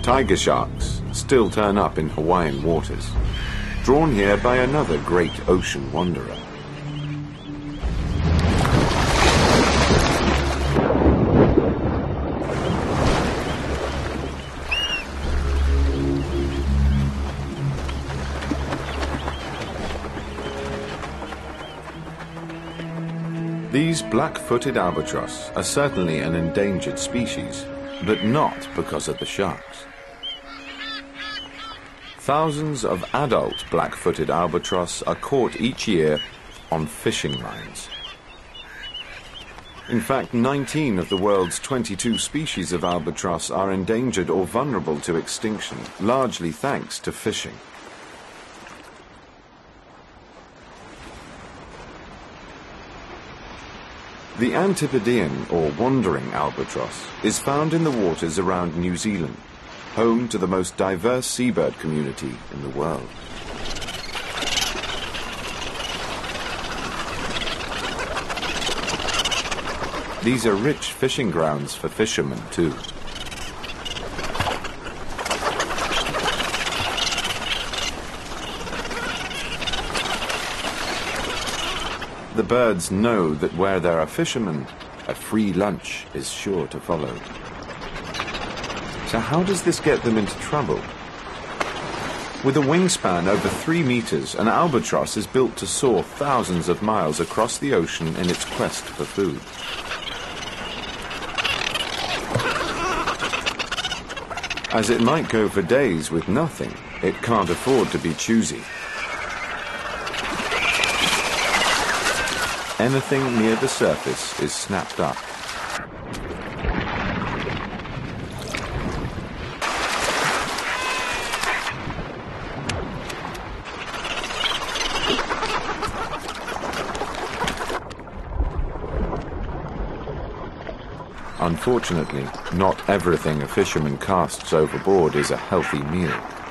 Tiger sharks still turn up in Hawaiian waters, drawn here by another great ocean wanderer. These black-footed albatross are certainly an endangered species, but not because of the sharks. Thousands of adult black-footed albatross are caught each year on fishing lines. In fact, 19 of the world's 22 species of albatross are endangered or vulnerable to extinction, largely thanks to fishing. The Antipodean, or wandering albatross, is found in the waters around New Zealand, home to the most diverse seabird community in the world. These are rich fishing grounds for fishermen, too. The birds know that where there are fishermen, a free lunch is sure to follow. So how does this get them into trouble? With a wingspan over 3 meters, an albatross is built to soar thousands of miles across the ocean in its quest for food. As it might go for days with nothing, it can't afford to be choosy. Anything near the surface is snapped up. Unfortunately, not everything a fisherman casts overboard is a healthy meal.